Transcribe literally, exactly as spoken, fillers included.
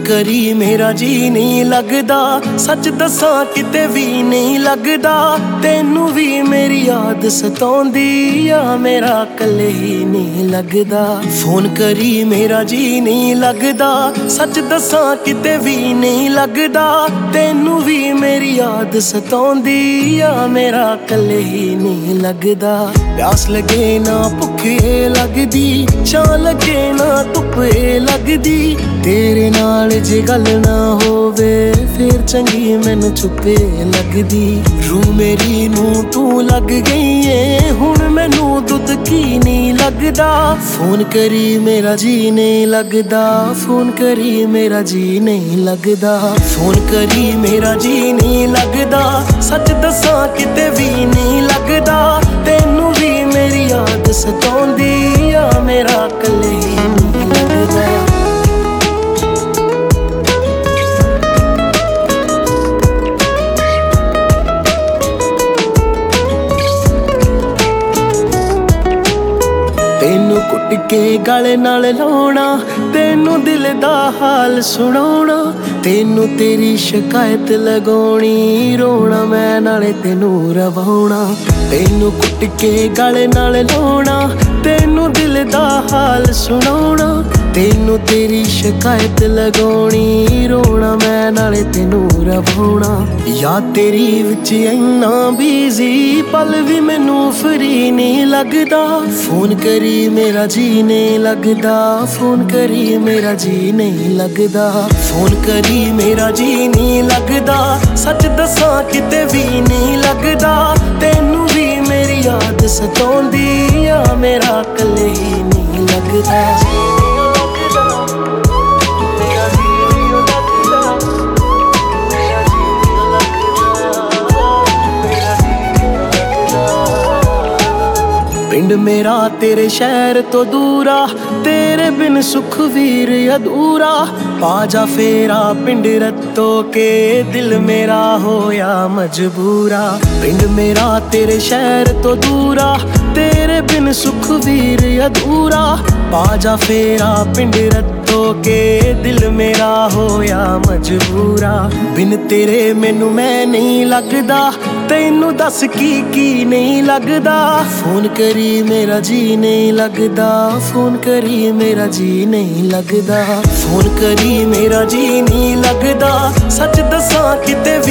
करी मेरा जी नहीं लगदा, सच दसां किते भी नहीं लगदा। तेनू भी मेरी याद सताउंदी आ, मेरा कल्ले ही नहीं लगदा। फोन करी मेरा जी नहीं लगदा, सच दसां किते भी नहीं लगदा। तेनू भी मेरी याद सताउंदी आ, मेरा कल्ले ही नहीं लगदा। प्यास लगे ना भुखे लगदी, छां लगे ना धुप्पे लगदी। तेरे नाल जे गल ना होवे फिर चंगी मैनू चुप्पे लगदी। रूह मेरी नू तू लग गई है, हुण मैनू दुध की नहीं लगदा। फोन करी मेरा जी नहीं लगदा, फोन करी मेरा जी नहीं लगदा। फोन करी मेरा जी नहीं लगदा, सच दसां किते भी नहीं लगदा। तेनू भी मेरी याद सताउंदी आ, मेरा कल्ले ही नहीं लगदा। तेनू कुट के गल नाल लाउणा, तेनू दिल दा हाल सुनाउणा। तेनू तेरी शिकायत लगाउणी, रोना मैं नाले तेनू रवाउणा। तेनू कुट के गल नाल लाउणा, तेनू दिल दा हाल सुनाउणा। तेनू तेरी शिकायत लगाउणी, रोना मैं नाले तेनू रवाउणा। याद तेरी विच इन्ना बिजी, पल भी मैनू फ्री नहीं लगदा। फोन करी मेरा जी नहीं लगदा, फोन करी मेरा जी नहीं लगदा। फोन करी मेरा जी नहीं लगदा, सच दसां किते भी नहीं लगदा। तेनू भी मेरी याद सताउंदी आ, मेरा कल्ले ही नहीं लगदा। पिंड मेरा तेरे शहर तो दूरा, तेरे बिन सुख वीर अधूरा। पाजा फेरा पिंड रत्तो के, दिल मेरा होया मजबूरा। पिंड मेरा तेरे शहर तो दूरा, तेरे बिन सुख वीर अधूरा। पाजा फेरा पिंड रत्तो के, दिल मेरा होया मजबूरा। बिन तेरे मैनू मैं नहीं लगदा, तेनू दस की की नहीं लगदा। फोन करी मेरा जी नहीं लगदा, फोन करी मेरा जी नहीं लगदा। फोन करी मेरा जी नहीं लगदा, सच दसां किते